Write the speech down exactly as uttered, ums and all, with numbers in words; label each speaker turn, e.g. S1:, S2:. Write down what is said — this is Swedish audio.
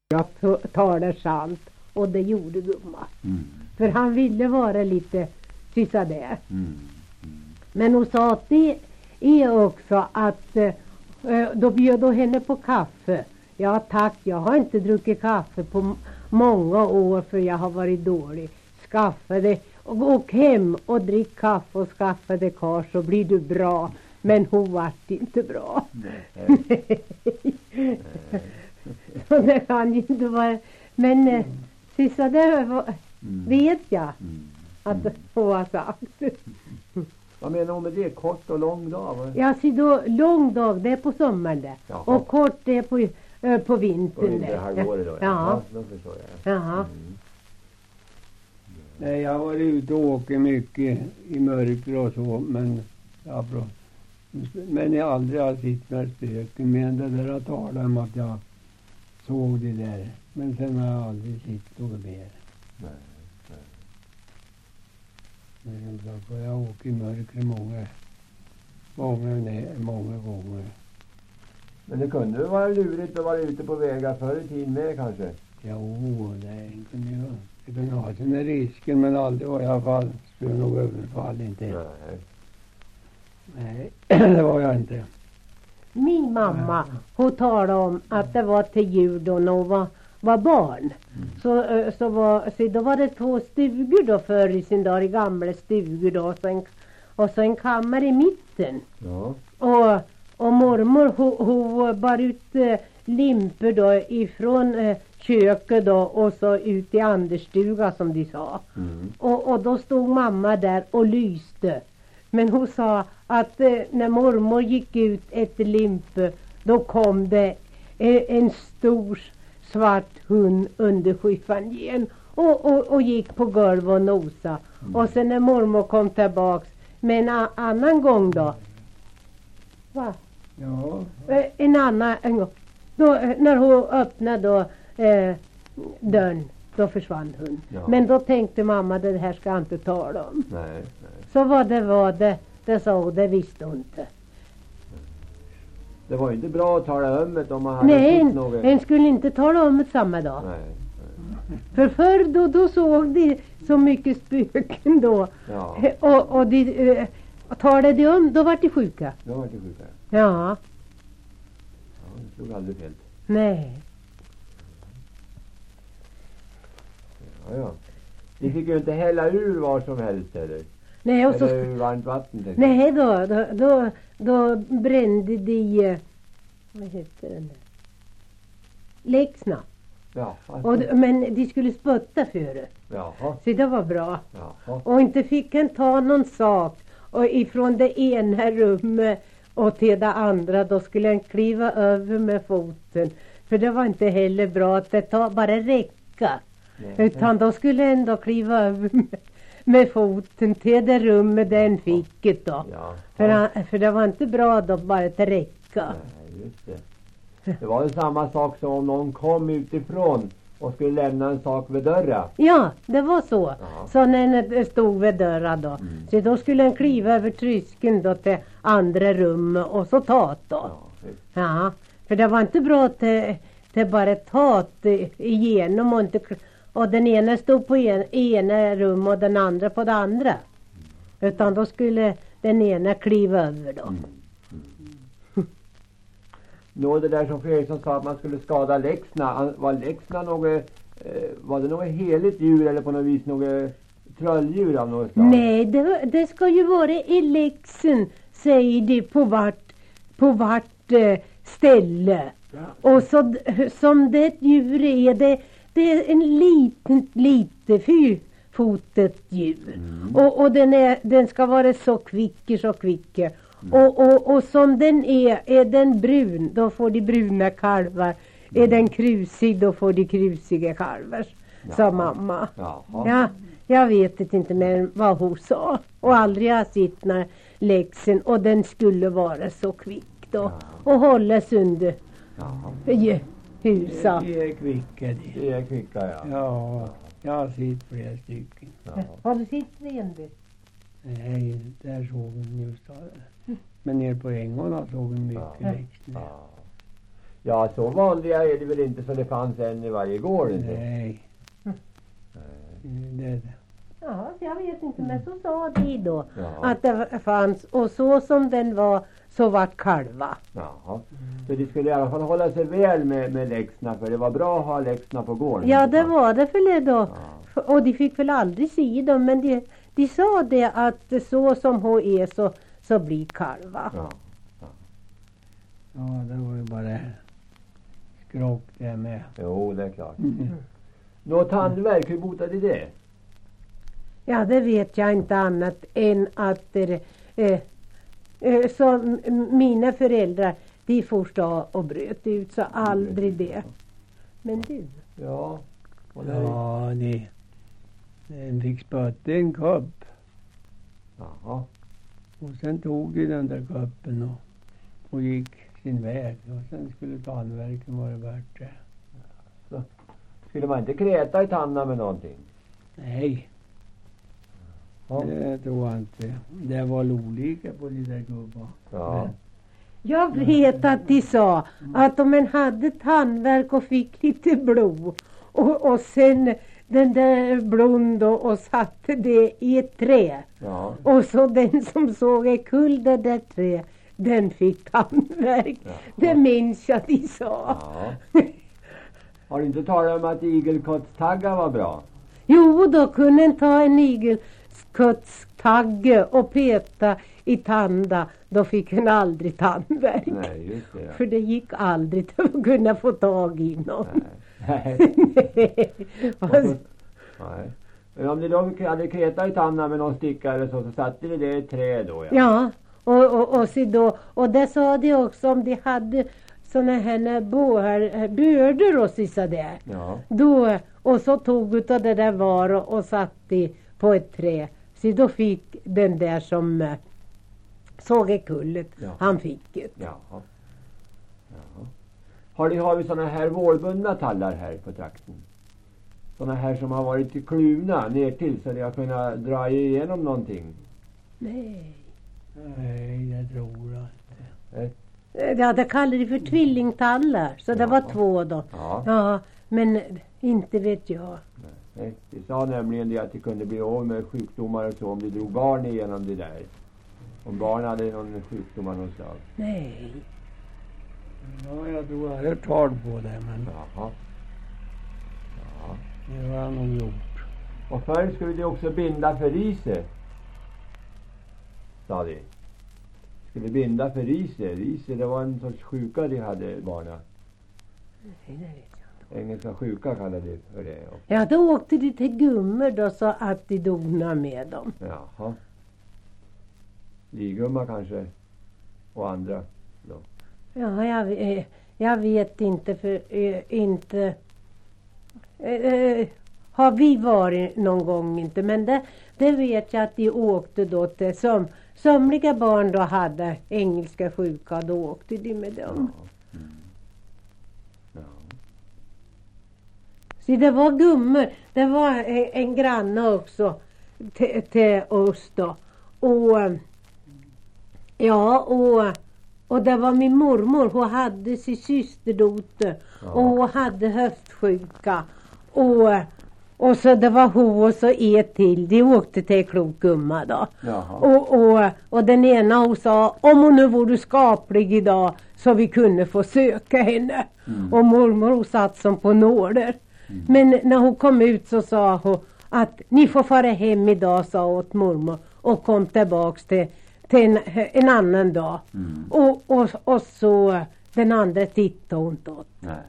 S1: Jag talar sant. Och det gjorde gumma.
S2: Mm.
S1: För han ville vara lite syssa där.
S2: Mm. Mm.
S1: Men hon sa att det är också att eh, då bjöd hon henne på kaffe. Ja tack, jag har inte druckit kaffe på m- många år för jag har varit dålig. Skaffa det och åk hem och drick kaffe och skaffa det kar så blir du bra. Men hon vart inte bra.
S2: Nej.
S1: Så det kan ju inte vara. Men eh, sissa det var,
S2: Mm.
S1: vet jag
S2: Mm.
S1: att hon har sagt.
S2: Vad menar hon med det? Kort och lång dag? Va?
S1: Ja, så då lång dag det är på sommaren det.
S2: Jaha.
S1: Och kort det är på, äh, på
S2: På
S1: vintern det.
S2: vinterhalvåret då?
S1: Ja.
S2: Ja, då förstår jag.
S1: Jaha.
S2: Mm.
S3: Nej, jag har varit ute och åkt mycket i mörker och så, men ja, bra. Men jag aldrig har sett några spöken, men det där har talat om att jag såg det där. Men sen har jag aldrig sett något mer.
S2: Nej, nej.
S3: Men så får jag åka i mörker många, många, nej, många gånger.
S2: Men det kunde väl vara lurigt att vara ute på vägar förr i tiden med kanske?
S3: Jo, det kunde ju det kunde ha sina risker, men aldrig var jag fall. Skulle nog överfall inte.
S2: Nej.
S3: Nej, det var jag inte.
S1: Min mamma, hon talade om att det var till jul då hon var, var barn.
S2: Mm.
S1: Så, eh, så, var, så då var det två stugor då förr i sin dag, i gamla stugor då. Och så en, och så en kammare i mitten.
S2: Ja.
S1: Och, och mormor hon, hon bar ut eh, limper då ifrån eh, köket då och så ut i anderstuga som de sa.
S2: Mm.
S1: Och, och då stod mamma där och lyste. Men hon sa att eh, när mormor gick ut ett limpe då kom det eh, en stor svart hund under skyffan igen och, och, och gick på golvet och nosa.
S2: Mm.
S1: Och sen när mormor kom tillbaks med en a- annan gång då. Va?
S3: Ja,
S1: Eh, En annan en gång. Då, eh, när hon öppnade då, eh, dörren då försvann hon.
S2: Ja.
S1: Men då tänkte mamma det här ska jag inte tala om.
S2: Nej, nej.
S1: Så vad det var det, det sa hon, det visste hon inte.
S2: Det var ju inte bra att tala ömmet om man hade
S1: Nej,
S2: sett
S1: en,
S2: något.
S1: en skulle inte tala om det samma dag.
S2: Nej, nej.
S1: För förr då, då såg de så mycket spöken då.
S2: Ja,
S1: Eh, Och, och de eh, talade de om, då var de sjuka.
S2: då var det sjuka.
S1: Ja,
S2: Ja, det slog aldrig fel.
S1: nej.
S2: Ja, ja. De fick ju inte hälla ur var som helst heller.
S1: Nej, och så,
S2: Eller ur varmt vatten. tänkte jag.
S1: nej då, då, då, då brände de, eh, vad heter den där? Läxna.
S2: Ja,
S1: Och, d- men de skulle spötta före.
S2: Jaha,
S1: Så det var bra.
S2: jaha.
S1: Och inte fick han ta någon sak. Och ifrån det ena rummet och till det andra då skulle han kliva över med foten. För det var inte heller bra att det ta, bara räcka.
S2: Nej.
S1: Utan då skulle han då kliva över med, med foten till det rummet där han fick det då.
S2: Ja,
S1: För,
S2: ja.
S1: han, för det var inte bra då bara att räcka.
S2: Nej, just det. Det var ju samma sak som om någon kom utifrån och skulle lämna en sak vid dörren.
S1: Ja, det var så.
S2: Ja.
S1: Så när han stod vid dörren då.
S2: Mm.
S1: Så då skulle han kliva över trysken då till andra rummet och så ta det då.
S2: Ja, visst.
S1: Ja, för det var inte bra att det bara ta det igenom och inte kl- och den ena stod på en, ena rum och den andra på det andra. Utan då skulle den ena kliva över då.
S2: Mm. Nå, det där som Fredriksson sa att man skulle skada läxna. Var läxna något, eh, var det något heligt djur eller på något vis något trölldjur av något slag?
S1: Nej, det, det ska ju vara i läxen, säger de på vart, på vart eh, ställe.
S2: Ja.
S1: Och så d- som det djur är, det, det är en liten, lite fyrfotet djur.
S2: Mm.
S1: Och, och den, är, den ska vara så kvicker, så kvicker.
S2: Mm.
S1: Och, och, och som den är, är den brun, då får de bruna kalvar. Är den krusig, då får de krusiga kalvar, sa
S2: Jaha.
S1: mamma.
S2: Jaha.
S1: Ja, jag vet inte mer vad hon sa. Och aldrig har sett när läxen, och den skulle vara så kvick då.
S2: Ja.
S1: Och hållas under
S2: Jaha.
S1: i huset.
S3: det är kvicka det.
S2: Det är kvicka, ja.
S3: Ja, jag har sett flera stycken.
S2: Ja.
S1: Har du sett renbet?
S3: Nej, där såg hon just det. Men ner på Ängarna såg hon mycket
S1: Ja.
S3: växter.
S2: Ja. Ja, så vanliga är det väl inte så det fanns en i varje gård inte?
S3: Nej.
S1: Mm.
S3: Det är det.
S1: Ja, jag vet inte, men så sa de då.
S2: Ja.
S1: Att det fanns, och så som den var, så vart kalva.
S2: Jaha. Så de skulle i alla fall hålla sig väl med, med läxorna, för det var bra att ha läxorna på gården.
S1: Ja, det var det för det då.
S2: Ja.
S1: Och de fick väl aldrig se dem, men de, de sa det att så som hon är så, så blir kalva.
S2: Ja.
S3: Ja, det var ju bara skrock det med.
S2: Jo, det är klart.
S3: Mm.
S2: Något tandvärk, hur botade det?
S1: Ja, det vet jag inte annat än att det, eh, eh, så m- mina föräldrar, de forstå och bröt ut så aldrig det. Men du,
S2: Ja. Och det...
S3: Ja, det. Den fick spötta en kopp.
S2: Jaha.
S3: Och sen tog de den där koppen och, och gick sin väg. Och sen skulle tandvärken vara värt det.
S2: Skulle man inte kräta i tandarna med någonting?
S3: Nej,
S2: Ja.
S3: det tror jag inte. Det var olika på de där gubbarna.
S2: Ja.
S1: jag vet att de sa att om en hade tandvärk och fick lite blod och, och sen den där blod då och satte det i ett trä.
S2: Ja.
S1: Och så den som såg ett kull det där trä, den fick tandvärk.
S2: Ja.
S1: Det minns jag de sa.
S2: Ja. Har du inte talat om att igelkottstaggar var bra?
S1: Jo, då kunde en ta en igelkottstagge och peta i tanda. Då fick en aldrig tandvärk.
S2: Nej, just det.
S1: För det gick aldrig att kunna få tag i någon.
S2: Nej.
S1: Nej.
S2: Nej. Nej. Men om ni då hade kretat i tandarna med någon stickare så, så satte ni det i ett trä då, ja.
S1: Ja, och, och, och, så då, och det sa de också om de hade såna här båar, bördor och så där.
S2: Ja.
S1: Då, och så tog utav det där var och, och satte på ett trä. Så då fick den där som eh, såg i kullet,
S2: Ja.
S1: han fick det.
S2: Jaha. Jaha. Har, ni, har vi såna här vårbundna tallar här på trakten? Såna här som har varit kluvna ner till så de har kunnat dra igenom någonting?
S1: Nej.
S3: Nej, det tror jag inte.
S2: Nej.
S1: Ja, det kallade de för tvillingtallar. Så det
S2: Ja.
S1: var två då.
S2: Ja.
S1: Ja, men inte vet jag.
S2: Nej. De sa nämligen det att det kunde bli av med sjukdomar och så om de drog barn igenom det där. Om barn hade någon sjukdom av något slag.
S1: Nej.
S3: Ja, jag tror jag har hört tal på det, men
S2: Jaha. Ja.
S3: det har jag nog gjort.
S2: Och förr skulle de också binda för riset. Sa de. Skulle binda för riset. Riset, det var en sorts sjuka de hade, barna.
S1: Nej, det vet jag inte.
S2: Engelska sjuka kallade de för det. Och,
S1: Ja, då åkte de till gummor då så att de dona med dem.
S2: jaha. Ligumma kanske. Och andra. Då.
S1: Ja, jag, eh, jag vet inte för eh, inte eh, eh, har vi varit någon gång inte. Men det, det vet jag att de åkte då till som somliga barn då hade engelska sjuka, då åkte de med dem.
S2: Ja. Mm. Ja.
S1: Så det var gummor. Det var en, en granne också till, till oss då. Och eh, ja, och och det var min mormor, hon hade sin systerdotter
S2: Ja.
S1: och hon hade höftsjuka och, och så det var hon och så ett till, de åkte till klok gumma då.
S2: Jaha.
S1: Och, och, och den ena hon sa, om hon nu vore skaplig idag så vi kunde få söka henne.
S2: Mm.
S1: Och mormor hon satt som på nålar.
S2: Mm.
S1: Men när hon kom ut så sa hon att ni får fara hem idag, sa åt mormor, och kom tillbaks till till en, en annan dag.
S2: Mm.
S1: Och, och, och så den andra tittade hon inte åt.
S2: Nej.